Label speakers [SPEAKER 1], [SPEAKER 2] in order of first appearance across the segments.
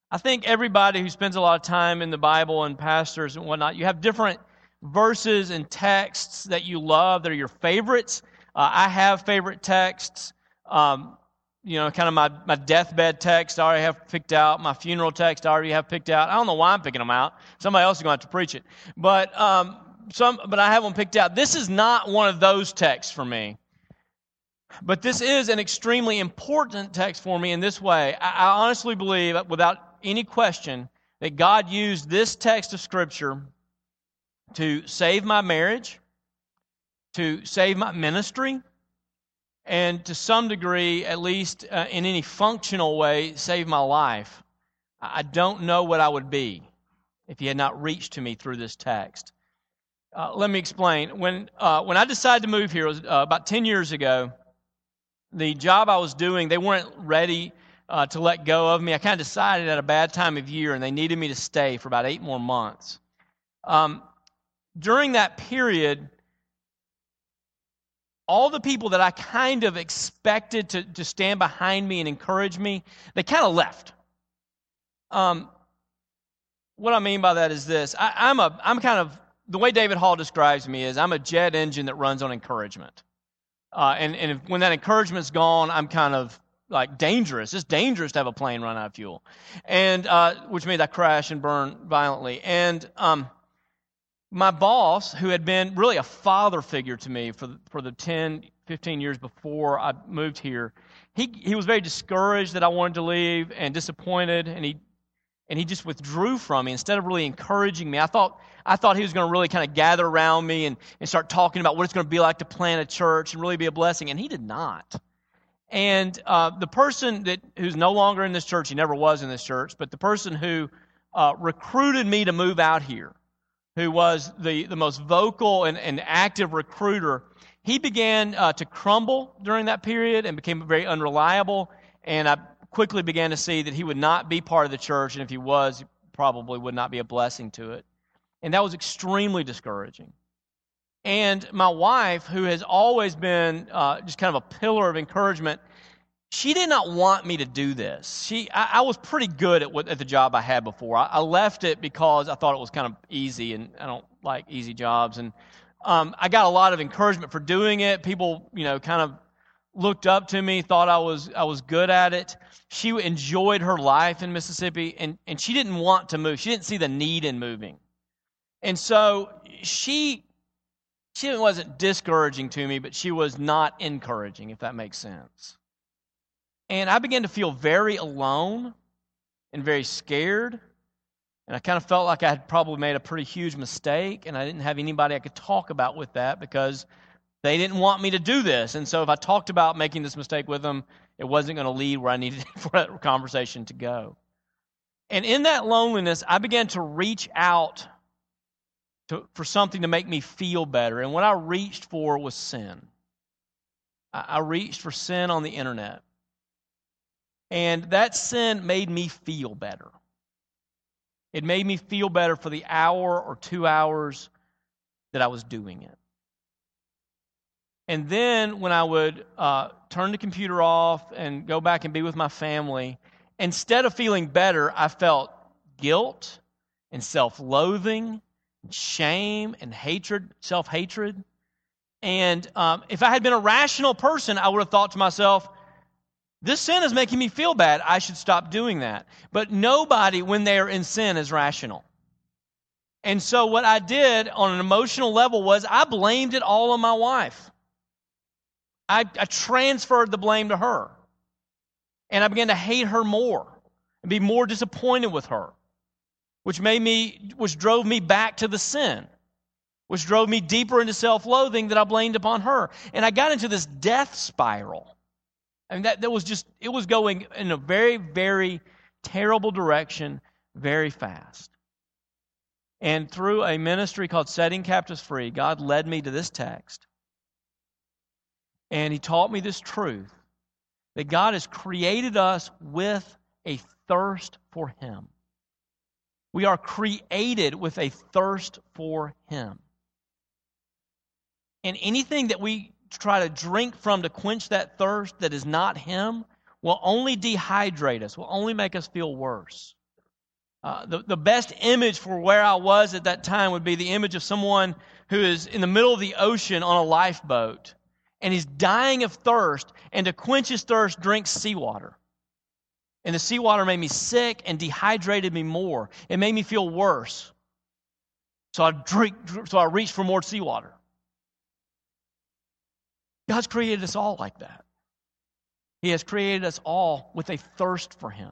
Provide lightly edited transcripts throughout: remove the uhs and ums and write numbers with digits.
[SPEAKER 1] I think everybody who spends a lot of time in the Bible and pastors and whatnot, you have different verses and texts that you love that are your favorites. I have favorite texts. Kind of my deathbed text I already have picked out. My funeral text I already have picked out. I don't know why I'm picking them out. Somebody else is going to have to preach it. But I have them picked out. This is not one of those texts for me. But this is an extremely important text for me in this way. I honestly believe, without any question, that God used this text of Scripture to save my marriage, to save my ministry, and to some degree, at least in any functional way, save my life. I don't know what I would be if He had not reached to me through this text. Let me explain. When I decided to move here, it was about 10 years ago. The job I was doing, they weren't ready to let go of me. I kind of decided at a bad time of year, and they needed me to stay for about 8 more months. During that period, all the people that I kind of expected to stand behind me and encourage me, they kind of left. What I mean by that is this. I'm kind of, the way David Hall describes me is I'm a jet engine that runs on encouragement. When that encouragement's gone, I'm kind of like dangerous. It's dangerous to have a plane run out of fuel, and which means I crash and burn violently. And my boss, who had been really a father figure to me for the 10, 15 years before I moved here, he was very discouraged that I wanted to leave and disappointed, and he just withdrew from me instead of really encouraging me. I thought he was going to really kind of gather around me and start talking about what it's going to be like to plant a church and really be a blessing, and he did not. And the person who's no longer in this church, he never was in this church, but the person who recruited me to move out here, who was the most vocal and active recruiter, he began to crumble during that period and became very unreliable, and I quickly began to see that he would not be part of the church, and if he was, he probably would not be a blessing to it. And that was extremely discouraging. And my wife, who has always been just kind of a pillar of encouragement, she did not want me to do this. I was pretty good at the job I had before. I left it because I thought it was kind of easy, and I don't like easy jobs. And I got a lot of encouragement for doing it. People, kind of looked up to me, thought I was good at it. She enjoyed her life in Mississippi, and she didn't want to move. She didn't see the need in moving. And so she wasn't discouraging to me, but she was not encouraging, if that makes sense. And I began to feel very alone and very scared. And I kind of felt like I had probably made a pretty huge mistake, and I didn't have anybody I could talk about with that because they didn't want me to do this. And so if I talked about making this mistake with them, it wasn't going to lead where I needed for that conversation to go. And in that loneliness, I began to reach out for something to make me feel better. And what I reached for was sin. I reached for sin on the internet. And that sin made me feel better. It made me feel better for the hour or 2 hours that I was doing it. And then when I would turn the computer off and go back and be with my family, instead of feeling better, I felt guilt and self-loathing, shame and hatred, self-hatred. And if I had been a rational person, I would have thought to myself, this sin is making me feel bad. I should stop doing that. But nobody, when they are in sin, is rational. And so what I did on an emotional level was I blamed it all on my wife. I transferred the blame to her. And I began to hate her more and be more disappointed with her, which drove me back to the sin, which drove me deeper into self-loathing that I blamed upon her. And I got into this death spiral. I mean, that was just, it was going in a very, very terrible direction very fast. And through a ministry called Setting Captives Free, God led me to this text. And He taught me this truth, that God has created us with a thirst for Him. We are created with a thirst for Him. And anything that we try to drink from to quench that thirst that is not Him will only dehydrate us, will only make us feel worse. The best image for where I was at that time would be the image of someone who is in the middle of the ocean on a lifeboat, and he's dying of thirst, and to quench his thirst, drinks seawater. And the seawater made me sick and dehydrated me more. It made me feel worse. So I reached for more seawater. God's created us all like that. He has created us all with a thirst for Him.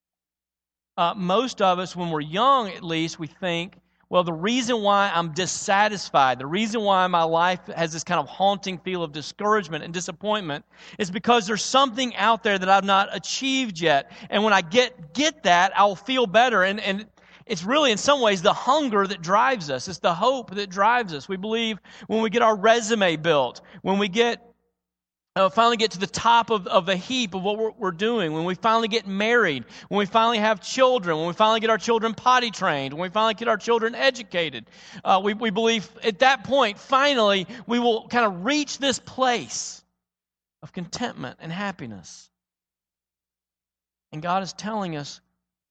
[SPEAKER 1] Most of us, when we're young at least, we think, well, the reason why I'm dissatisfied, the reason why my life has this kind of haunting feel of discouragement and disappointment is because there's something out there that I've not achieved yet. And when I get that, I'll feel better. And it's really, in some ways, the hunger that drives us. It's the hope that drives us. We believe when we get our resume built, when we finally get to the top of the heap of what we're doing, when we finally get married, when we finally have children, when we finally get our children potty trained, when we finally get our children educated, we believe at that point, finally, we will kind of reach this place of contentment and happiness. And God is telling us,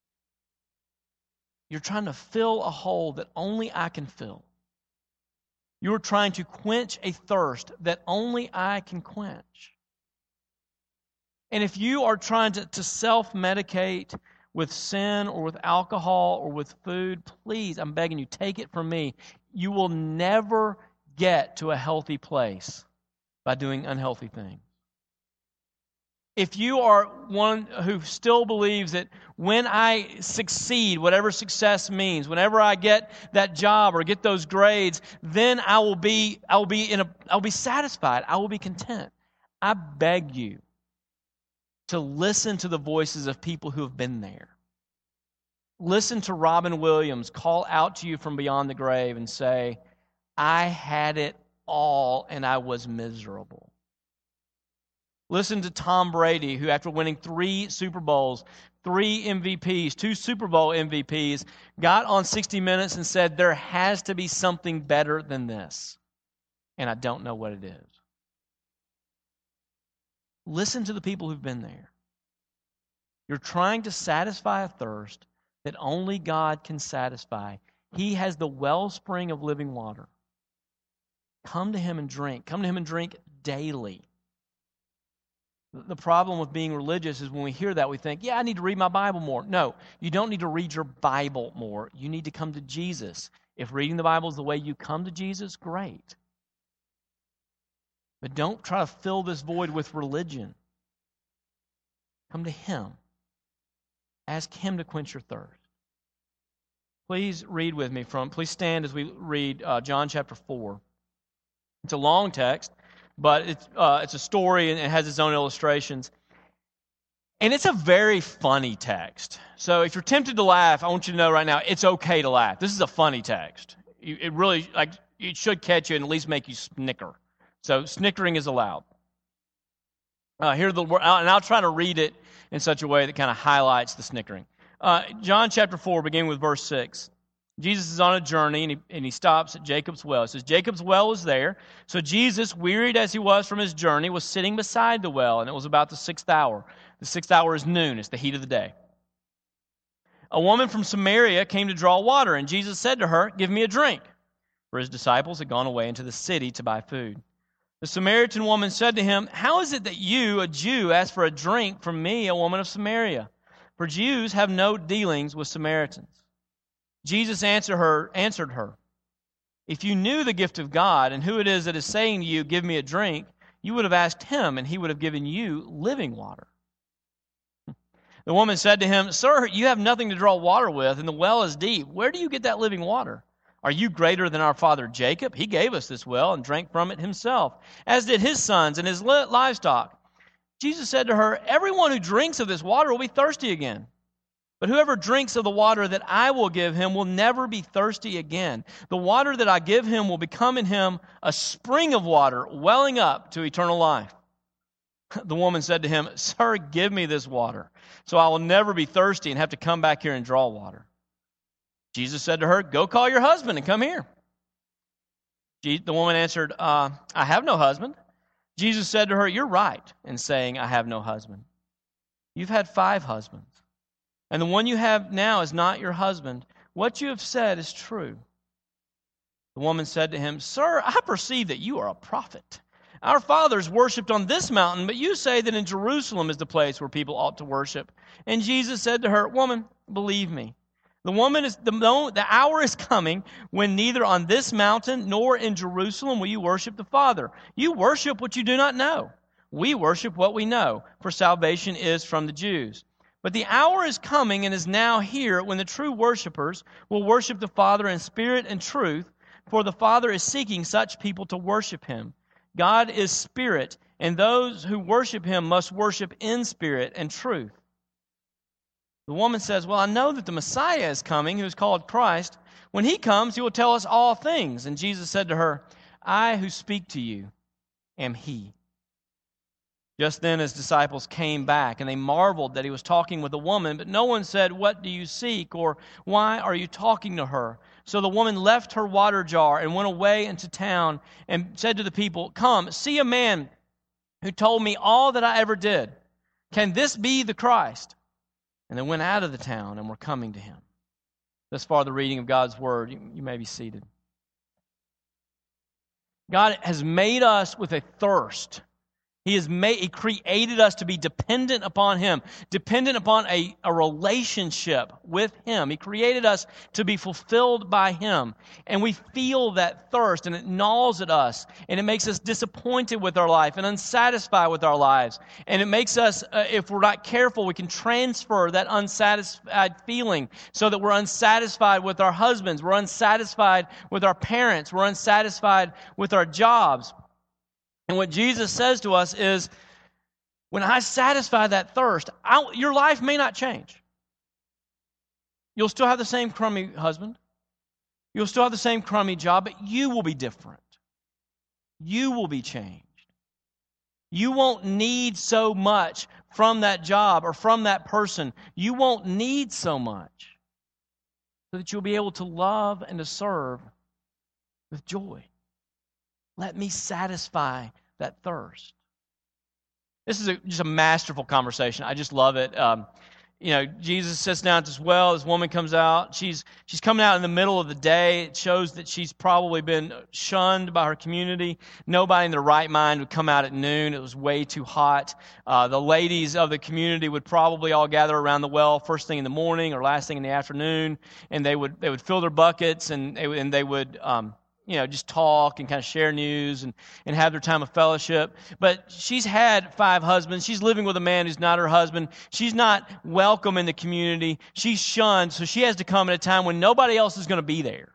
[SPEAKER 1] you're trying to fill a hole that only I can fill. You're trying to quench a thirst that only I can quench. And if you are trying to self-medicate with sin or with alcohol or with food, please, I'm begging you, take it from me. You will never get to a healthy place by doing unhealthy things. If you are one who still believes that when I succeed, whatever success means, whenever I get that job or get those grades, then I will be satisfied. I will be content. I beg you to listen to the voices of people who have been there. Listen to Robin Williams call out to you from beyond the grave and say, I had it all and I was miserable. Listen to Tom Brady, who after winning 3 Super Bowls, 3 MVPs, 2 Super Bowl MVPs, got on 60 Minutes and said, there has to be something better than this. And I don't know what it is. Listen to the people who've been there. You're trying to satisfy a thirst that only God can satisfy. He has the wellspring of living water. Come to Him and drink. Come to Him and drink daily. The problem with being religious is when we hear that, we think, yeah, I need to read my Bible more. No, you don't need to read your Bible more. You need to come to Jesus. If reading the Bible is the way you come to Jesus, great. But don't try to fill this void with religion. Come to Him. Ask Him to quench your thirst. Please read with me please stand as we read John chapter 4. It's a long text, but it's a story and it has its own illustrations. And it's a very funny text. So if you're tempted to laugh, I want you to know right now, it's okay to laugh. This is a funny text. It really, it should catch you and at least make you snicker. So snickering is allowed. Here are the word, and I'll try to read it in such a way that kind of highlights the snickering. John chapter 4, beginning with verse 6. Jesus is on a journey, and he stops at Jacob's well. It says, Jacob's well was there. So Jesus, wearied as he was from his journey, was sitting beside the well, and it was about the 6th hour. The 6th hour is noon. It's the heat of the day. A woman from Samaria came to draw water, and Jesus said to her, give me a drink. For his disciples had gone away into the city to buy food. The Samaritan woman said to him, how is it that you, a Jew, ask for a drink from me, a woman of Samaria? For Jews have no dealings with Samaritans. Jesus answered her, if you knew the gift of God and who it is that is saying to you, give me a drink, you would have asked him, and he would have given you living water. The woman said to him, sir, you have nothing to draw water with, and the well is deep. Where do you get that living water? Are you greater than our father Jacob? He gave us this well and drank from it himself, as did his sons and his livestock. Jesus said to her, everyone who drinks of this water will be thirsty again. But whoever drinks of the water that I will give him will never be thirsty again. The water that I give him will become in him a spring of water welling up to eternal life. The woman said to him, sir, give me this water, so I will never be thirsty and have to come back here and draw water. Jesus said to her, go call your husband and come here. The woman answered, I have no husband. Jesus said to her, you're right in saying I have no husband. You've had 5 husbands, and the one you have now is not your husband. What you have said is true." The woman said to him, "Sir, I perceive that you are a prophet. Our fathers worshipped on this mountain, but you say that in Jerusalem is the place where people ought to worship." And Jesus said to her, "Woman, believe me. The hour is coming when neither on this mountain nor in Jerusalem will you worship the Father. You worship what you do not know. We worship what we know, for salvation is from the Jews. But the hour is coming and is now here when the true worshipers will worship the Father in spirit and truth, for the Father is seeking such people to worship Him. God is spirit, and those who worship Him must worship in spirit and truth." The woman says, "Well, I know that the Messiah is coming, who is called Christ. When He comes, He will tell us all things." And Jesus said to her, "I who speak to you am He." Just then His disciples came back, and they marveled that He was talking with a woman, but no one said, "What do you seek?" or "Why are you talking to her?" So the woman left her water jar and went away into town and said to the people, "Come, see a man who told me all that I ever did. Can this be the Christ?" And they went out of the town and were coming to Him. Thus far, the reading of God's Word. You may be seated. God has made us with a thirst. He created us to be dependent upon Him, dependent upon a relationship with Him. He created us to be fulfilled by Him. And we feel that thirst, and it gnaws at us, and it makes us disappointed with our life and unsatisfied with our lives. And it makes us, if we're not careful, we can transfer that unsatisfied feeling so that we're unsatisfied with our husbands, we're unsatisfied with our parents, we're unsatisfied with our jobs. And what Jesus says to us is, when I satisfy that thirst, your life may not change. You'll still have the same crummy husband. You'll still have the same crummy job, but you will be different. You will be changed. You won't need so much from that job or from that person. You won't need so much so that you'll be able to love and to serve with joy. Let me satisfy that thirst. This is just a masterful conversation. I just love it. Jesus sits down at this well. This woman comes out. She's coming out in the middle of the day. It shows that she's probably been shunned by her community. Nobody in their right mind would come out at noon. It was way too hot. The ladies of the community would probably all gather around the well first thing in the morning or last thing in the afternoon, and they would fill their buckets and they would just talk and kind of share news and have their time of fellowship. But she's had 5 husbands. She's living with a man who's not her husband. She's not welcome in the community. She's shunned, so she has to come at a time when nobody else is going to be there.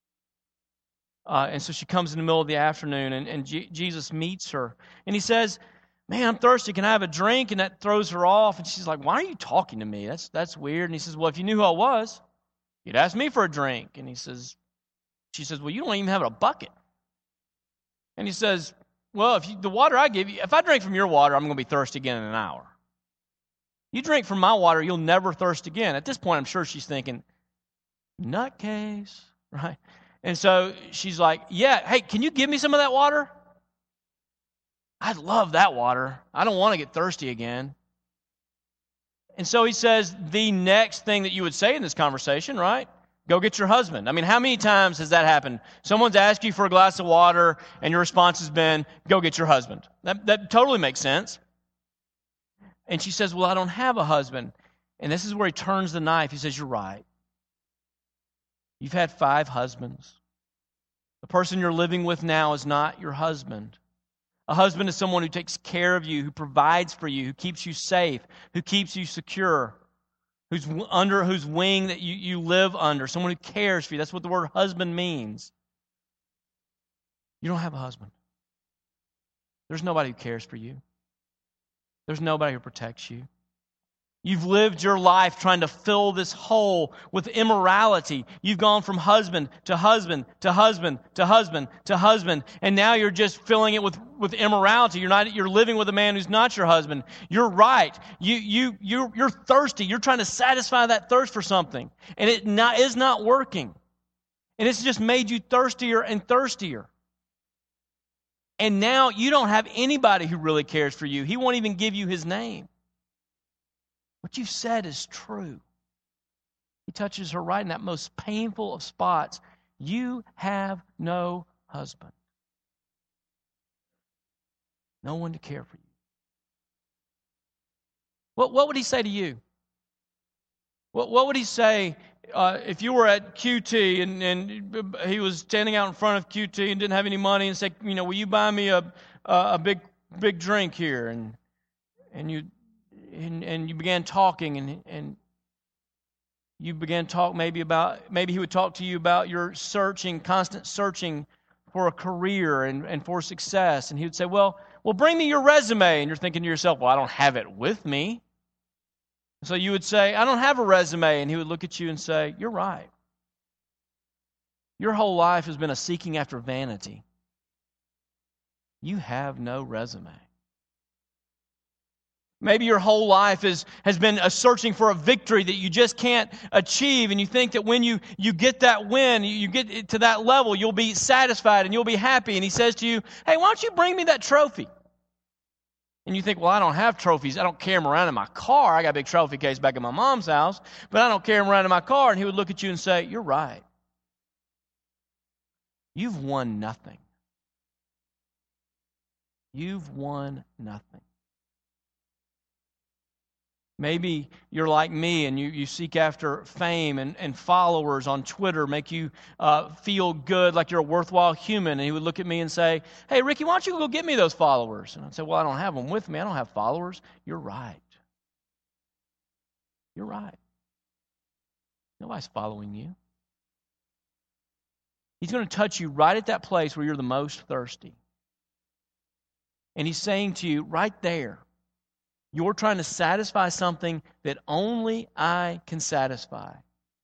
[SPEAKER 1] And so she comes in the middle of the afternoon, and Jesus meets her. And He says, "Man, I'm thirsty. Can I have a drink?" And that throws her off. And she's like, "Why are you talking to me? That's weird." And He says, "Well, if you knew who I was, you'd ask me for a drink." And she says, "Well, you don't even have a bucket." And He says, "Well, the water I give you, if I drink from your water, I'm going to be thirsty again in an hour. You drink from my water, you'll never thirst again." At this point, I'm sure she's thinking, nutcase, right? And so she's like, "Yeah, hey, can you give me some of that water? I'd love that water. I don't want to get thirsty again." And so He says the next thing that you would say in this conversation, right? Go get your husband. I mean, how many times has that happened? Someone's asked you for a glass of water, and your response has been, "Go get your husband." That totally makes sense. And she says, "Well, I don't have a husband." And this is where He turns the knife. He says, "You're right. You've had 5 husbands. The person you're living with now is not your husband. A husband is someone who takes care of you, who provides for you, who keeps you safe, who keeps you secure, who's under whose wing that you live under, someone who cares for you." That's what the word husband means. You don't have a husband. There's nobody who cares for you. There's nobody who protects you. You've lived your life trying to fill this hole with immorality. You've gone from husband to husband to husband to husband to husband, and now you're just filling it with immorality. You're living with a man who's not your husband. You're right. You're thirsty. You're trying to satisfy that thirst for something, and it is not working. And it's just made you thirstier and thirstier. And now you don't have anybody who really cares for you. He won't even give you his name. What you've said is true. He touches her right in that most painful of spots. You have no husband. No one to care for you. What would he say to you? What would he say if you were at QT and he was standing out in front of QT and didn't have any money and said, will you buy me a big drink here? And you began talking and you began to talk maybe he would talk to you about your constant searching for a career and for success. And he would say, well, bring me your resume. And you're thinking to yourself, well, I don't have it with me. So you would say, I don't have a resume. And he would look at you and say, you're right. Your whole life has been a seeking after vanity. You have no resume. Maybe your whole life has been a searching for a victory that you just can't achieve, and you think that when you get that win, you get to that level, you'll be satisfied and you'll be happy. And he says to you, hey, why don't you bring me that trophy? And you think, well, I don't have trophies. I don't carry them around in my car. I got a big trophy case back in my mom's house, but I don't carry them around in my car. And he would look at you and say, you're right. You've won nothing. You've won nothing. Maybe you're like me and you seek after fame and followers on Twitter make you feel good, like you're a worthwhile human. And he would look at me and say, hey, Ricky, why don't you go get me those followers? And I'd say, well, I don't have them with me. I don't have followers. You're right. You're right. Nobody's following you. He's going to touch you right at that place where you're the most thirsty. And he's saying to you right there, you're trying to satisfy something that only I can satisfy.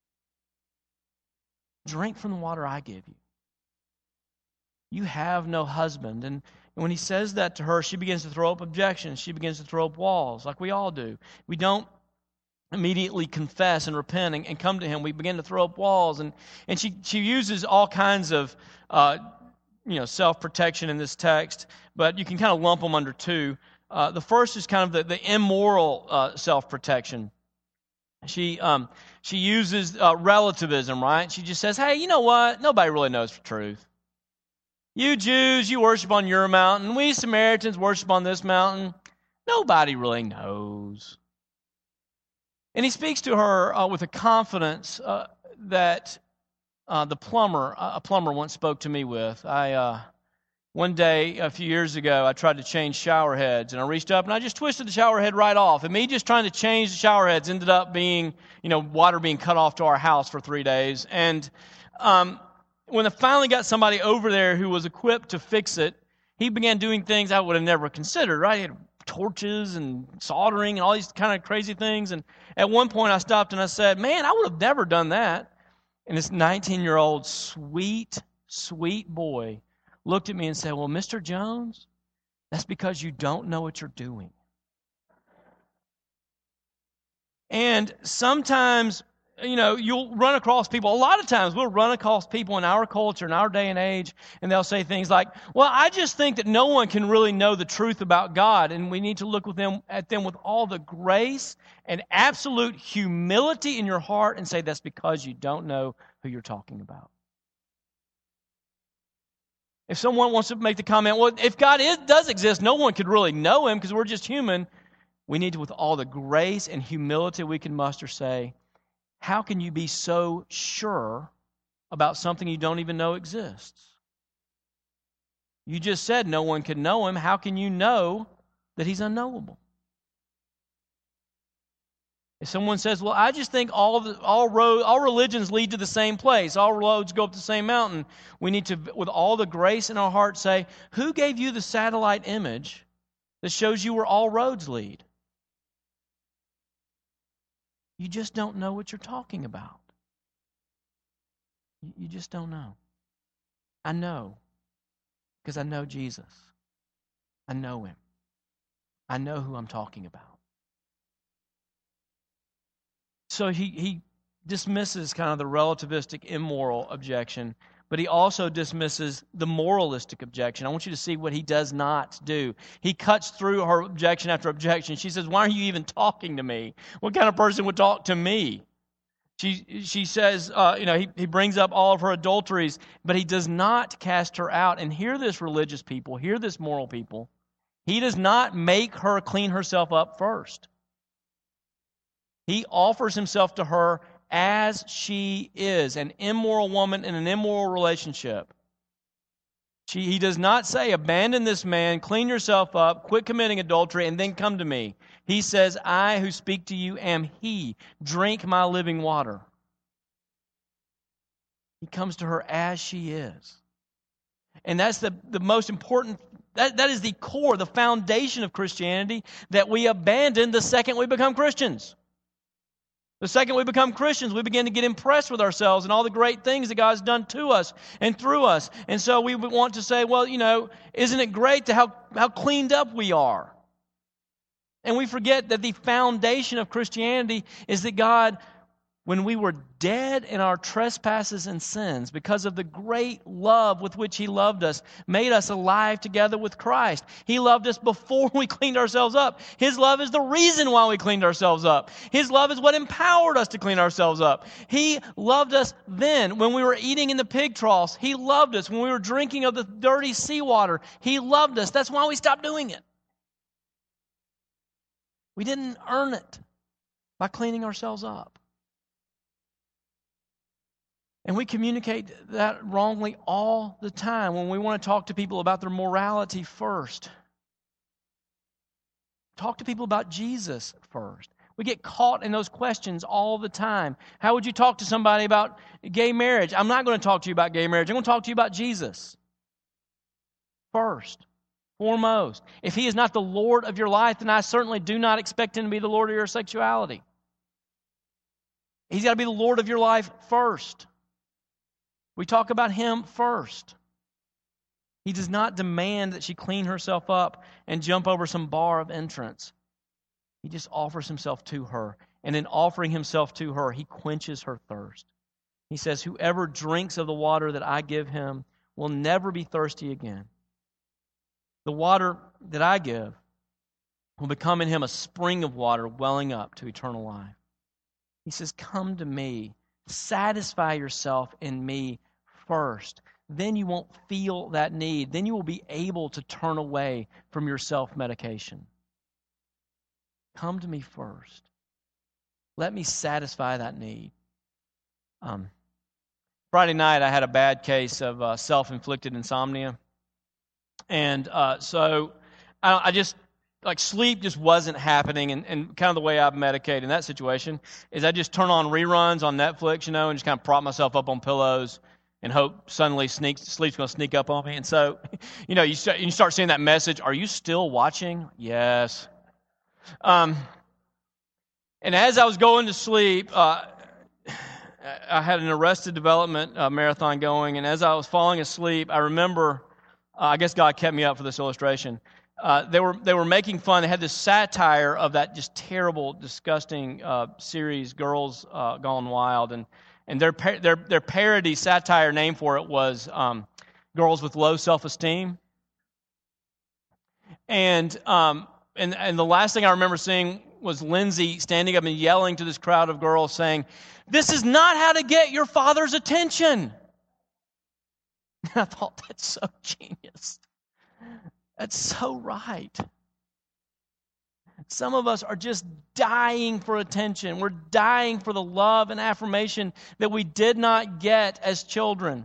[SPEAKER 1] Drink from the water I give you. You have no husband. And when he says that to her, she begins to throw up objections. She begins to throw up walls, like we all do. We don't immediately confess and repent and come to him. We begin to throw up walls. And she uses all kinds of self-protection in this text, but you can kind of lump them under two. The first is kind of the immoral self-protection. She uses relativism, right? She just says, hey, you know what? Nobody really knows the truth. You Jews, you worship on your mountain. We Samaritans worship on this mountain. Nobody really knows. And he speaks to her with a confidence that a plumber once spoke to me with. One day, a few years ago, I tried to change shower heads, and I reached up and I just twisted the shower head right off. And me just trying to change the shower heads ended up being, water being cut off to our house for 3 days. And when I finally got somebody over there who was equipped to fix it, he began doing things I would have never considered, right? He had torches and soldering and all these kind of crazy things. And at one point, I stopped and I said, man, I would have never done that. And this 19-year-old sweet, sweet boy looked at me and said, well, Mr. Jones, that's because you don't know what you're doing. And sometimes, you'll run across people. A lot of times we'll run across people in our culture, in our day and age, and they'll say things like, well, I just think that no one can really know the truth about God, and we need to look at them with all the grace and absolute humility in your heart and say that's because you don't know who you're talking about. If someone wants to make the comment, well, if God does exist, no one could really know him because we're just human. We need to, with all the grace and humility we can muster, say, how can you be so sure about something you don't even know exists? You just said no one can know him. How can you know that he's unknowable? If someone says, well, I just think all religions lead to the same place, all roads go up the same mountain, we need to, with all the grace in our heart, say, who gave you the satellite image that shows you where all roads lead? You just don't know what you're talking about. You just don't know. I know, because I know Jesus. I know him. I know who I'm talking about. So he dismisses kind of the relativistic, immoral objection, but he also dismisses the moralistic objection. I want you to see what he does not do. He cuts through her objection after objection. She says, why are you even talking to me? What kind of person would talk to me? She says, he brings up all of her adulteries, but he does not cast her out. And hear this, religious people, hear this, moral people. He does not make her clean herself up first. He offers himself to her as she is, an immoral woman in an immoral relationship. He does not say, abandon this man, clean yourself up, quit committing adultery, and then come to me. He says, I who speak to you am he. Drink my living water. He comes to her as she is. And that's the most important, that is the core, the foundation of Christianity, that we abandon the second we become Christians. The second we become Christians, we begin to get impressed with ourselves and all the great things that God's done to us and through us. And so we want to say, well, isn't it great to how cleaned up we are? And we forget that the foundation of Christianity is that God, when we were dead in our trespasses and sins, because of the great love with which He loved us, made us alive together with Christ. He loved us before we cleaned ourselves up. His love is the reason why we cleaned ourselves up. His love is what empowered us to clean ourselves up. He loved us then when we were eating in the pig troughs. He loved us when we were drinking of the dirty seawater. He loved us. That's why we stopped doing it. We didn't earn it by cleaning ourselves up. And we communicate that wrongly all the time when we want to talk to people about their morality first. Talk to people about Jesus first. We get caught in those questions all the time. How would you talk to somebody about gay marriage? I'm not going to talk to you about gay marriage. I'm going to talk to you about Jesus first, foremost. If He is not the Lord of your life, then I certainly do not expect Him to be the Lord of your sexuality. He's got to be the Lord of your life first. We talk about Him first. He does not demand that she clean herself up and jump over some bar of entrance. He just offers Himself to her. And in offering Himself to her, He quenches her thirst. He says, whoever drinks of the water that I give him will never be thirsty again. The water that I give will become in him a spring of water welling up to eternal life. He says, come to me. Satisfy yourself in me first. Then you won't feel that need. Then you will be able to turn away from your self-medication. Come to me first. Let me satisfy that need. Friday night, I had a bad case of self-inflicted insomnia. And so I just, sleep just wasn't happening. And kind of the way I medicate in that situation is I just turn on reruns on Netflix, and just kind of prop myself up on pillows and hope suddenly sleep's going to sneak up on me. And so, you start seeing that message, are you still watching? Yes. And as I was going to sleep, I had an Arrested Development marathon going, and as I was falling asleep, I remember, I guess God kept me up for this illustration. They were making fun. They had this satire of that just terrible, disgusting series, Girls Gone Wild, and their parody satire name for it was Girls with Low Self-Esteem. And the last thing I remember seeing was Lindsay standing up and yelling to this crowd of girls saying, "This is not how to get your father's attention." And I thought, that's so genius. That's so right. Some of us are just dying for attention. We're dying for the love and affirmation that we did not get as children.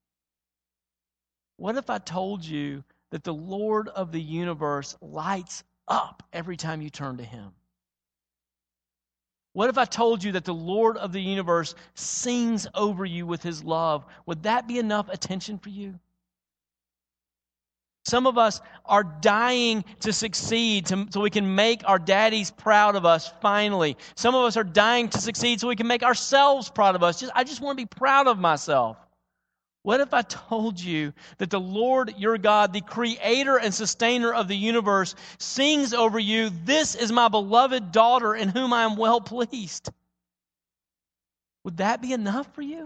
[SPEAKER 1] What if I told you that the Lord of the universe lights up every time you turn to Him? What if I told you that the Lord of the universe sings over you with His love? Would that be enough attention for you? Some of us are dying to succeed so we can make our daddies proud of us finally. Some of us are dying to succeed so we can make ourselves proud of us. I just want to be proud of myself. What if I told you that the Lord your God, the creator and sustainer of the universe, sings over you, "This is my beloved daughter in whom I am well pleased"? Would that be enough for you?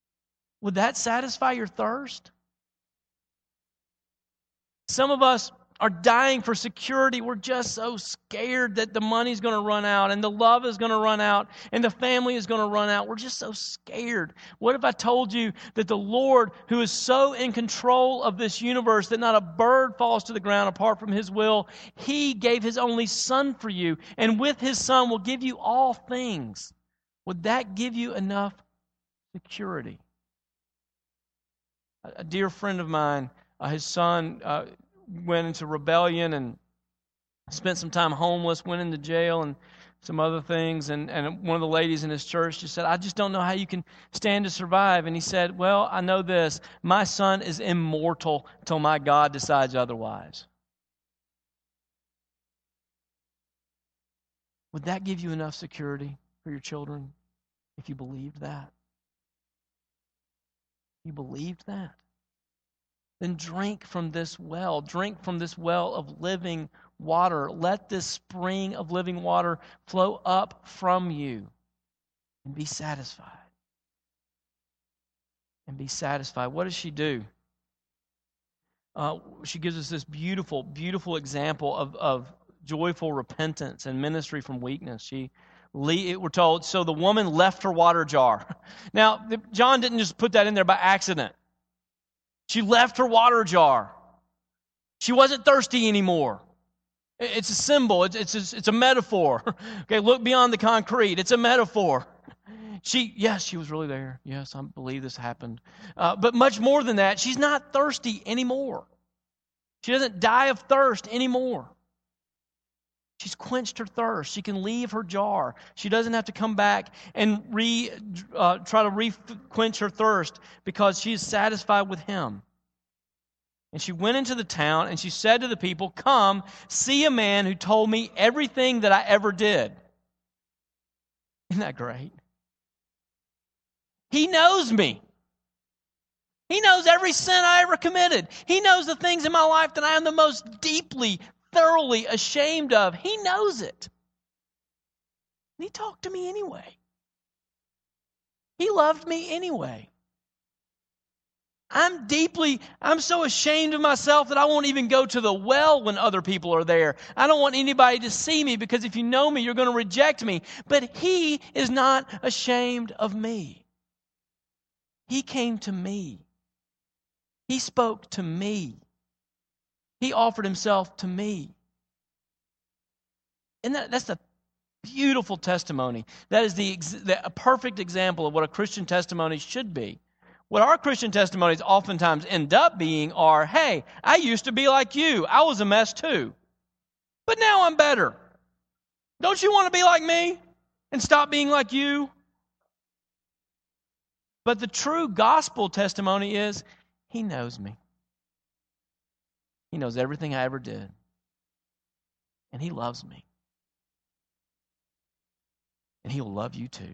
[SPEAKER 1] Would that satisfy your thirst? Some of us are dying for security. We're just so scared that the money's going to run out and the love is going to run out and the family is going to run out. We're just so scared. What if I told you that the Lord, who is so in control of this universe that not a bird falls to the ground apart from His will, He gave His only Son for you, and with His Son will give you all things? Would that give you enough security? A dear friend of mine, his son went into rebellion and spent some time homeless, went into jail and some other things. And one of the ladies in his church just said, I just don't know how you can stand to survive. And he said, well, I know this. My son is immortal till my God decides otherwise. Would that give you enough security for your children if you believed that? You believed that? Then drink from this well. Drink from this well of living water. Let this spring of living water flow up from you and be satisfied. And be satisfied. What does she do? She gives us this beautiful, beautiful example of joyful repentance and ministry from weakness. We're told, so the woman left her water jar. Now, John didn't just put that in there by accident. She left her water jar. She wasn't thirsty anymore. It's a symbol. It's a metaphor. Okay, look beyond the concrete. It's a metaphor. She was really there. Yes, I believe this happened. But much more than that, she's not thirsty anymore. She doesn't die of thirst anymore. She's quenched her thirst. She can leave her jar. She doesn't have to come back and try to quench her thirst because she is satisfied with Him. And she went into the town and she said to the people, come, see a man who told me everything that I ever did. Isn't that great? He knows me. He knows every sin I ever committed. He knows the things in my life that I am the most deeply, thoroughly ashamed of. He knows it. And He talked to me anyway. He loved me anyway. I'm so ashamed of myself that I won't even go to the well when other people are there. I don't want anybody to see me because if you know me, you're going to reject me. But He is not ashamed of me. He came to me. He spoke to me. He offered Himself to me. And that's the beautiful testimony. That is a perfect example of what a Christian testimony should be. What our Christian testimonies oftentimes end up being are, hey, I used to be like you. I was a mess too. But now I'm better. Don't you want to be like me and stop being like you? But the true gospel testimony is, He knows me. He knows everything I ever did. And He loves me. And He will love you too.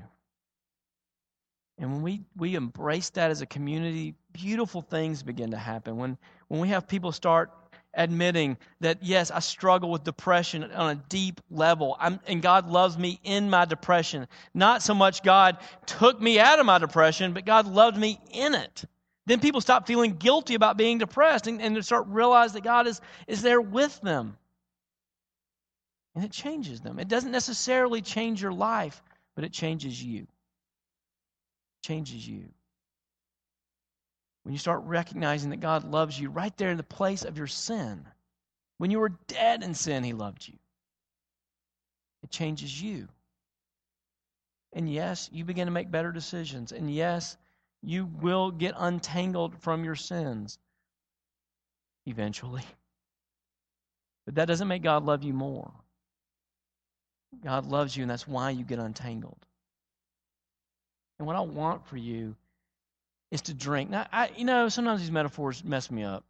[SPEAKER 1] And when we embrace that as a community, beautiful things begin to happen. When we have people start admitting that, yes, I struggle with depression on a deep level, and God loves me in my depression. Not so much God took me out of my depression, but God loved me in it. Then people stop feeling guilty about being depressed and they start realize that God is there with them. And it changes them. It doesn't necessarily change your life, but it changes you. It changes you. When you start recognizing that God loves you right there in the place of your sin. When you were dead in sin, He loved you. It changes you. And yes, you begin to make better decisions. And yes, you will get untangled from your sins eventually. But that doesn't make God love you more. God loves you, and that's why you get untangled. And what I want for you is to drink. Now, sometimes these metaphors mess me up.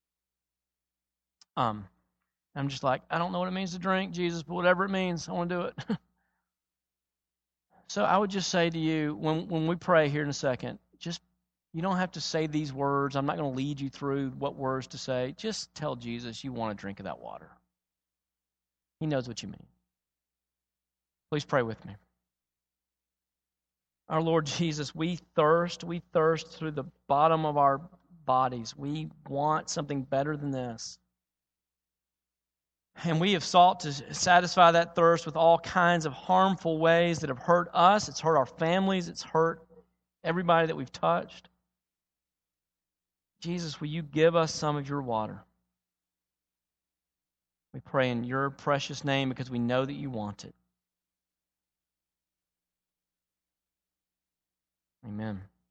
[SPEAKER 1] I'm just like, I don't know what it means to drink, Jesus, but whatever it means, I want to do it. So I would just say to you, when we pray here in a second, you don't have to say these words. I'm not going to lead you through what words to say. Just tell Jesus you want a drink of that water. He knows what you mean. Please pray with me. Our Lord Jesus, we thirst through the bottom of our bodies. We want something better than this. And we have sought to satisfy that thirst with all kinds of harmful ways that have hurt us. It's hurt our families. It's hurt everybody that we've touched. Jesus, will you give us some of your water? We pray in your precious name because we know that you want it. Amen.